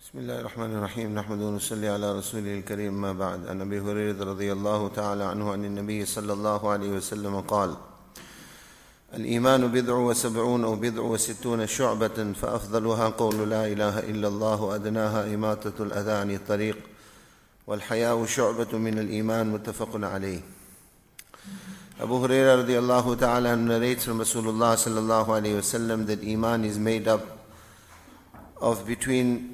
بسم الله الرحمن الرحيم نحمده ونصلي على رسوله الكريم ما بعد عن أبي هريرة رضي الله تعالى عنه عن النبي صلى الله عليه وسلم قال الإيمان 79 أو 69 شعبة فأفضلها قول لا إله إلا الله وأدناها إماطة الأذى عن الطريق والحياء شعبة من الإيمان متفق عليه. Abu Hurairah radiallahu ta'ala narrates from Rasulullah sallallahu alayhi wa sallam that Iman is made up of between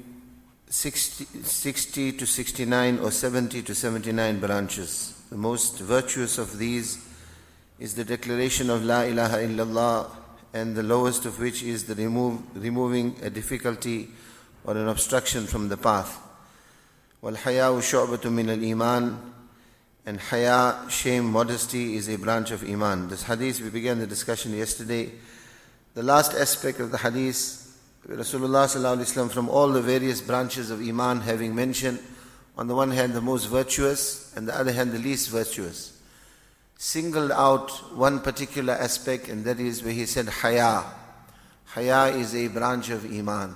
60 to 69 or 70 to 79 branches. The most virtuous of these is the declaration of La ilaha illallah, and the lowest of which is the removing a difficulty or an obstruction from the path. وَالْحَيَاءُ شُعْبَةٌ مِّنَ الْإِيمَانِ, and haya, shame, modesty is a branch of Iman. This hadith, we began the discussion yesterday. The last aspect of the hadith, Rasulullah sallallahu alaihi wasallam, from all the various branches of Iman, having mentioned on the one hand the most virtuous and the other hand the least virtuous, singled out one particular aspect, and that is where he said haya. Haya is a branch of Iman.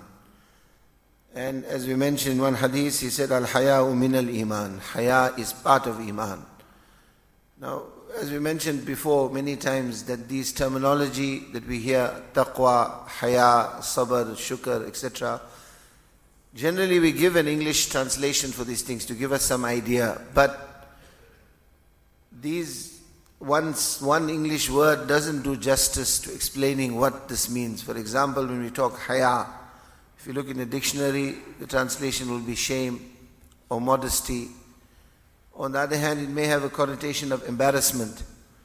And as we mentioned in one hadith, he said al-haya'u min al-iman. Haya is part of Iman. Now, as we mentioned before many times, that these terminology that we hear, taqwa, haya, sabr, shukr, etc., generally we give an English translation for these things to give us some idea. But these one English word doesn't do justice to explaining what this means. For example, when we talk haya, if you look in the dictionary, the translation will be shame or modesty. On the other hand, it may have a connotation of embarrassment.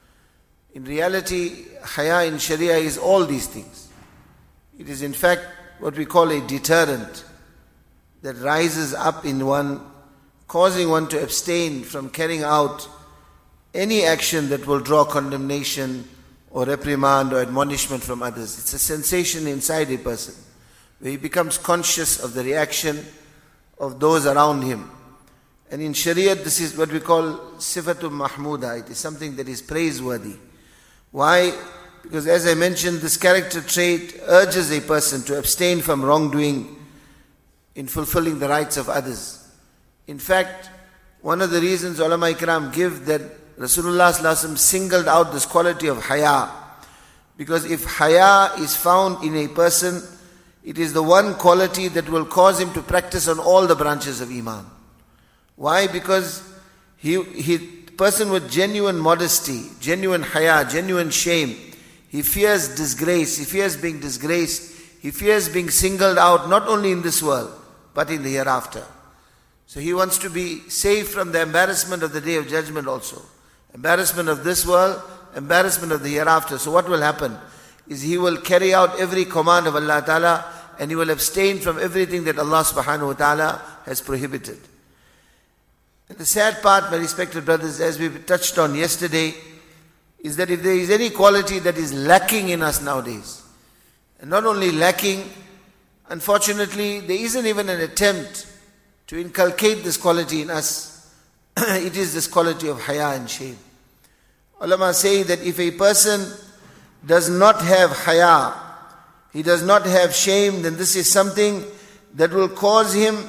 In reality, haya in Sharia is all these things. It is in fact what we call a deterrent that rises up in one, causing one to abstain from carrying out any action that will draw condemnation or reprimand or admonishment from others. It's a sensation inside a person, where he becomes conscious of the reaction of those around him. And in Shariat, this is what we call sifatul mahmuda. It is something that is praiseworthy. Why? Because as I mentioned, this character trait urges a person to abstain from wrongdoing in fulfilling the rights of others. In fact, one of the reasons ulama ikram give that Rasulullah sallallahu alaihi wasallam singled out this quality of haya, because if haya is found in a person, it is the one quality that will cause him to practice on all the branches of Iman. Why? Because he person with genuine modesty, genuine haya, genuine shame, he fears disgrace, he fears being disgraced, he fears being singled out not only in this world, but in the hereafter. So he wants to be safe from the embarrassment of the Day of Judgment also. Embarrassment of this world, embarrassment of the hereafter. So what will happen is he will carry out every command of Allah Ta'ala, and he will abstain from everything that Allah Subhanahu wa Ta'ala has prohibited. And the sad part, my respected brothers, as we touched on yesterday, is that if there is any quality that is lacking in us nowadays, and not only lacking, unfortunately, there isn't even an attempt to inculcate this quality in us. It is this quality of haya and shame. Ulama say that if a person does not have haya, he does not have shame, then this is something that will cause him,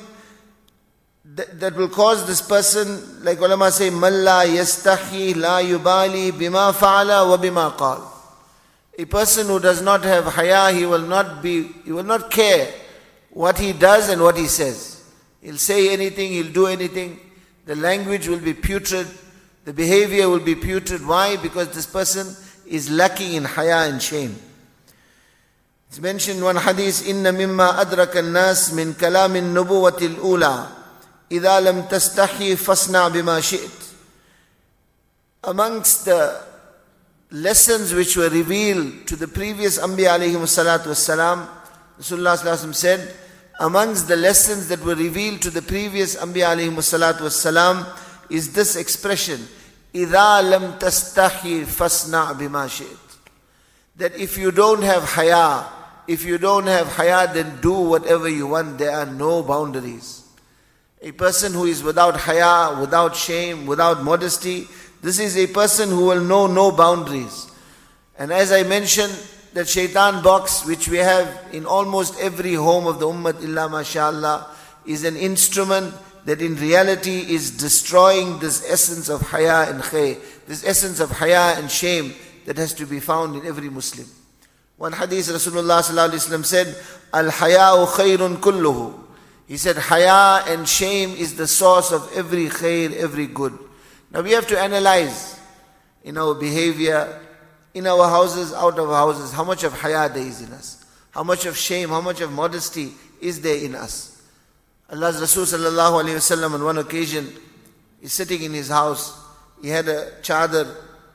that will cause this person, like ulama say, man la yastahi la yubali bima fa'ala wa bima qal. A person who does not have haya, he will not care what he does and what he says. He'll say anything, he'll do anything. The language will be putrid, the behavior will be putrid. Why? Because this person is lacking in haya and shame. It's mentioned in one hadith, إِنَّ مِمَّا أَدْرَكَ النَّاسِ مِنْ كَلَامِ النُّبُوَّةِ الْأُولَى إِذَا لَمْ تَسْتَحِي فَاصْنَعْ بِمَا شِئْتَ. Amongst the lessons which were revealed to the previous Anbiya alayhim salatu wassalam, Rasulullah sallallahu alaihi wasallam said, amongst the lessons that were revealed to the previous Anbiya alayhim salatu wassalam is this expression, إِذَا لَمْ تَسْتَحِي فَاصْنَعْ بِمَا شِئْتَ. That if you don't have haya, then do whatever you want. There are no boundaries. A person who is without haya, without shame, without modesty, this is a person who will know no boundaries. And as I mentioned, that shaitan box which we have in almost every home of the ummah illa mashallah, is an instrument that in reality is destroying this essence of haya and khay, this essence of haya and shame that has to be found in every Muslim. One hadith Rasulullah sallallahu alaihi wasallam said, "Al-haya'u khayrun kulluhu." He said, haya and shame is the source of every khair, every good. Now we have to analyze in our behavior, in our houses, out of our houses, how much of haya there is in us. How much of shame, how much of modesty is there in us. Allah's Rasul sallallahu alayhi wasallam on one occasion, he's sitting in his house. He had a chadar,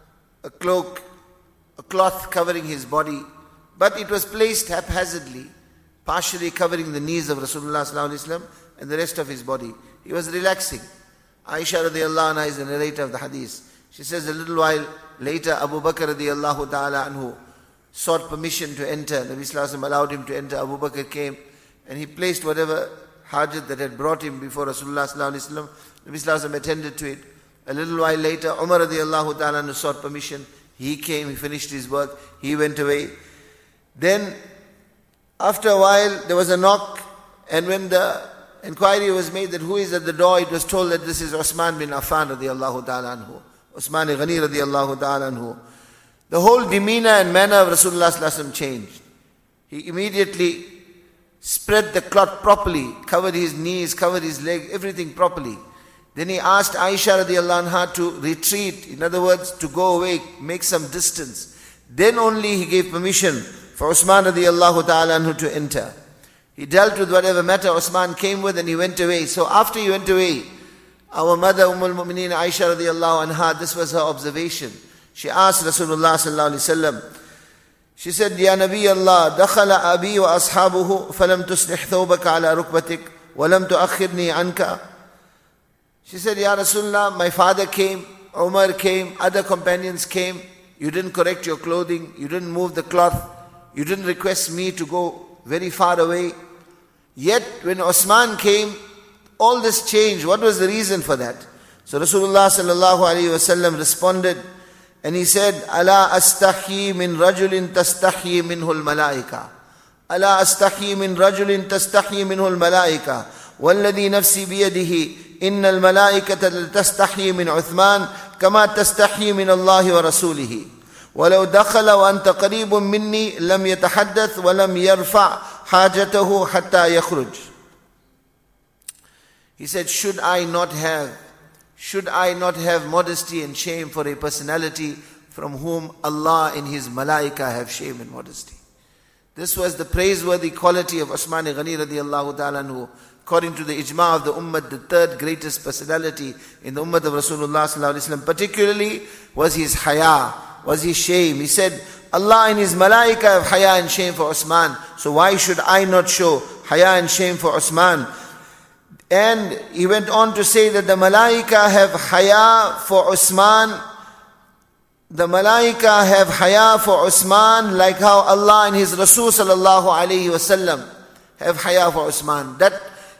a cloak, a cloth covering his body, but it was placed haphazardly, partially covering the knees of Rasulullah sallallahu alaihi wasallam and the rest of his body. He was relaxing. Aisha radiallahu anha is the narrator of the hadith. She says a little while later, Abu Bakr radiallahu ta'ala anhu sought permission to enter. Nabi sallallahu alaihi wasallam allowed him to enter. Abu Bakr came and he placed whatever hajat that had brought him before Rasulullah sallallahu alaihi wasallam. Nabi sallallahu alaihi wasallam attended to it. A little while later, Umar radiallahu ta'ala anhu sought permission. He came, he finished his work, he went away. Then after a while, there was a knock, and when the inquiry was made that who is at the door, it was told that this is Osman bin Affan radiallahu ta'ala anhu. Osman Ghani radiallahu ta'ala anhu. The whole demeanor and manner of Rasulullah sallallahu alaihi wasallam changed. He immediately spread the cloth properly, covered his knees, covered his leg, everything properly. Then he asked Aisha radiallahu anha to retreat, in other words, to go away, make some distance. Then only he gave permission for Osman radiallahu ta'ala anhu to enter. He dealt with whatever matter Osman came with and he went away. So after he went away, our mother al-Mu'mineen Aisha radiallahu anha, this was her observation. She asked Rasulullah sallallahu alaihi wasallam, she said, Ya Nabi Allah, dakhala abi wa ashabuhu, falam tuslih thawbaka ala rukbatik, walam tuakhirni anka. She said, Ya Rasulullah, my father came, Umar came, other companions came, you didn't correct your clothing, you didn't move the cloth, you didn't request me to go very far away. Yet when Osman came, all this changed. What was the reason for that? So Rasulullah sallallahu alaihi wasallam responded and he said, Ala astahyi min rajulin tastahyi minhu al-malaika. Ala astahyi min rajulin tastahyi minhu al-malaika. Walladhi nafsi biyadihi. Inna al-malaikata tastahyi min Uthman kama tastahyi min Allah wa rasulihi. ولو دخل وأنت قريب مني لم يتحدث ولم يرفع حاجته حتى يخرج. He said, should I not have modesty and shame for a personality from whom Allah in His malaika have shame and modesty? This was the praiseworthy quality of Osman Ghani radiallahu ta'ala anhu. According to the ijma of the ummah, the third greatest personality in the ummah of Rasulullah sallallahu alaihi wasallam, particularly was his haya, was his shame. He said, Allah in His malaika have haya and shame for Osman, so why should I not show haya and shame for Osman? And he went on to say that the malaika have haya for Osman. The malaika have haya for Osman like how Allah and His Rasul sallallahu alaihi wasallam have haya for Osman. That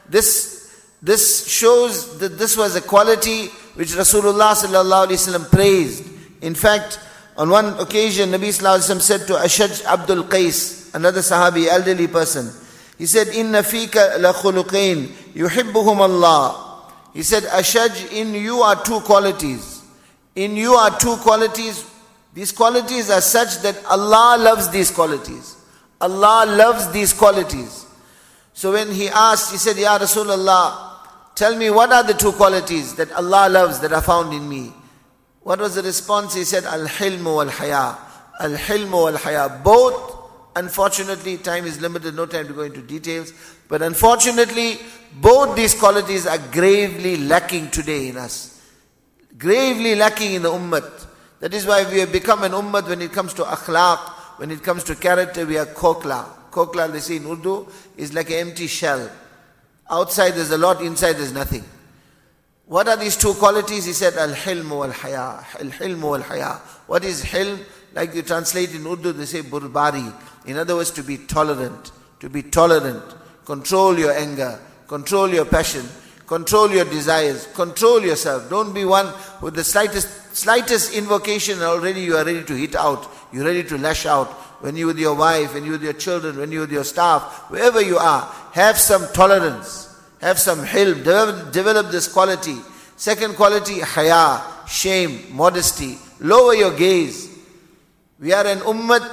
this shows that this was a quality which Rasulullah sallallahu alaihi wasallam praised. In fact, on one occasion, Nabi sallallahu alaihi wasallam said to Ashaj Abdul Qais, another Sahabi, elderly person, he said, Inna fika la khuluqain yuhibbuhum Allah. He said, Ashaj, in you are two qualities. In you are two qualities. These qualities are such that Allah loves these qualities. Allah loves these qualities. So when he asked, he said, Ya Rasulullah, tell me what are the two qualities that Allah loves that are found in me? What was the response? He said, Al-hilmu wal-haya. Al-hilmu wal-haya. Both, unfortunately, time is limited, no time to go into details, but unfortunately, both these qualities are gravely lacking today in us. Gravely lacking in the ummah. That is why we have become an ummah when it comes to akhlaq, when it comes to character, we are kokla. Kokla, they say in Urdu, is like an empty shell. Outside there's a lot, inside there's nothing. What are these two qualities? He said, Al-hilm wal-haya. Al-hilm wal-haya. What is hilm? Like you translate in Urdu, they say burbari. In other words, to be tolerant. To be tolerant. Control your anger. Control your passion. Control your desires. Control yourself. Don't be one with the slightest invocation already you are ready to hit out. You're ready to lash out. When you're with your wife, when you're with your children, when you're with your staff, wherever you are, have some tolerance. have some hilm, develop this quality. Second quality, haya, shame, modesty. Lower your gaze. We are an ummah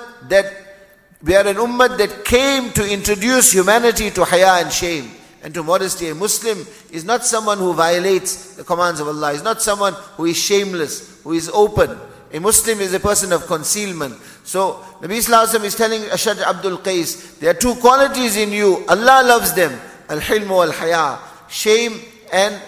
that came to introduce humanity to haya and shame and to modesty. A Muslim is not someone who violates the commands of Allah. Is not someone who is shameless, who is open. A Muslim is a person of concealment. So Nabi Sallallahu Alaihi Wasallam is telling Ashaj Abdul Qais, there are two qualities in you. Allah loves them. Al-hilm wal-haya. Shame and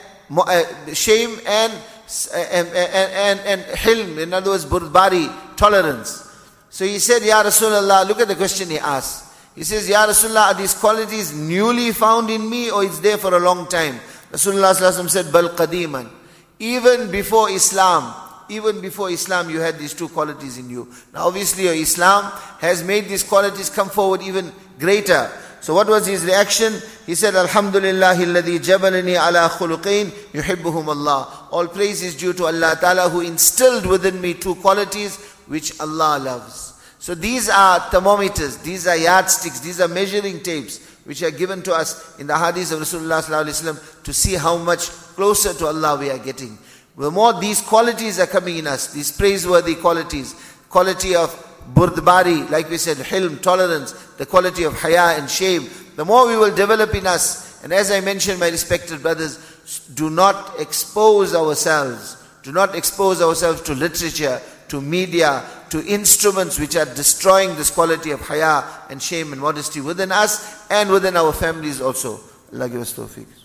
hilm. In other words, burdbari, tolerance. So he said, Ya Rasulullah, look at the question he asked. He says, Ya Rasulullah, are these qualities newly found in me or it's there for a long time? Rasulullah Sallallahu Alaihi Wasallam said, Bal qadiman. Even before Islam, you had these two qualities in you. Now obviously your Islam has made these qualities come forward even greater. So what was his reaction? He said, Alhamdulillahi alladhi jabalani ala khuluqain yuhibbuhum Allah. All praise is due to Allah Ta'ala who instilled within me two qualities which Allah loves. So these are thermometers, these are yardsticks, these are measuring tapes which are given to us in the hadith of Rasulullah Sallallahu Alaihi Wasallam to see how much closer to Allah we are getting. The more these qualities are coming in us, these praiseworthy qualities, quality of burdbari, like we said, hilm, tolerance, the quality of haya and shame, the more we will develop in us. And as I mentioned, my respected brothers, do not expose ourselves. Do not expose ourselves to literature, to media, to instruments which are destroying this quality of haya and shame and modesty within us and within our families also. Allah give us tawfiq.